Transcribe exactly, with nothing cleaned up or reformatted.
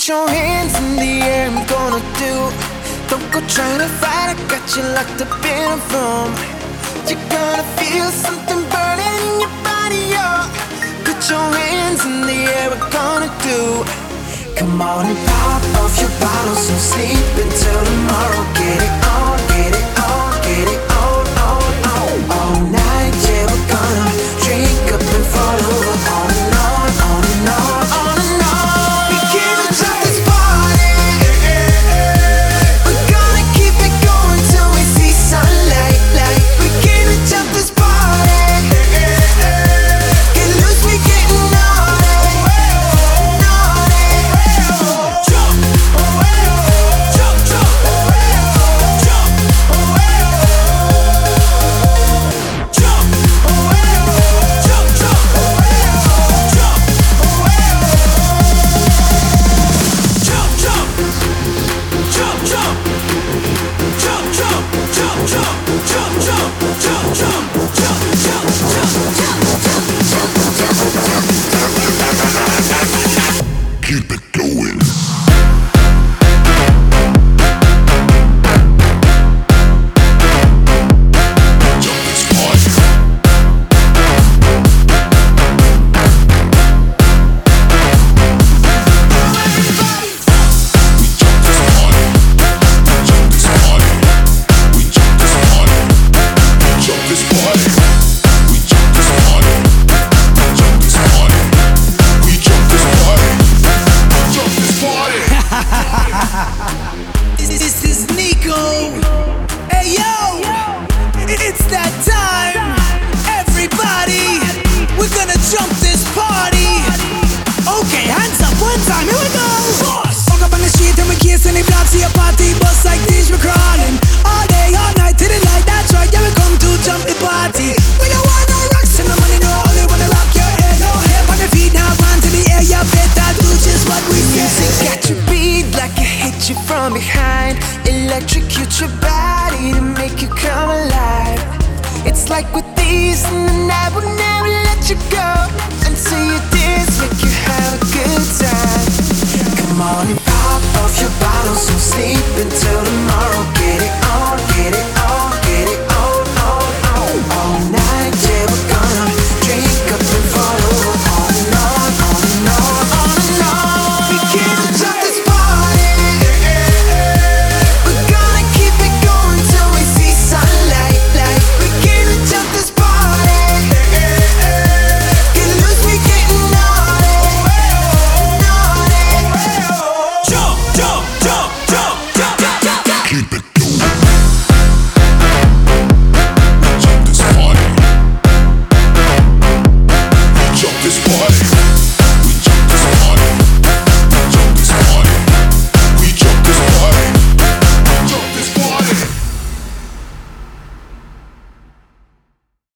Put your hands in the air, I'm gonna do. Don't go trying to fight, I got you locked up in a room. You're gonna feel something burning in your body, oh. Put your hands in the air, we're gonna do. Come on and pop off your bottles, so sleep until tomorrow. Get it on, get it on, get it on, on, on. All night, yeah, we're gonna drink up and fall over. On and on, on and on, on and on. We can't stop this party. We're gonna keep it going till we see sunlight. Like we can't stop this party. Get loose, we getting naughty, naughty. Jump, jump, jump, jump, jump, jump, jump, Keep it going. Jump this party. We jump this party. Jump this party. We jump this party. Jump this party. We jump this party. Jump this party. We jump this party. Jump this party. This is Nico. Hey yo, it's that time. Everybody, we're gonna jump this party. Okay, hands up one time, here we go. Walk up on the street and we kissing the block, see a party bus like this, we're crawling. All day, all night, till the light, that's right, yeah, we come to jump the party. We don't want no rocks and no money, no, only wanna rock your head. No hair on the feet, now run to the air, you better do just what we say. Music got your beat like it hit you from behind. Electrocute your body to make you come alive. It's like with these in the night, we'll never let you go until you dance, make you have a good time.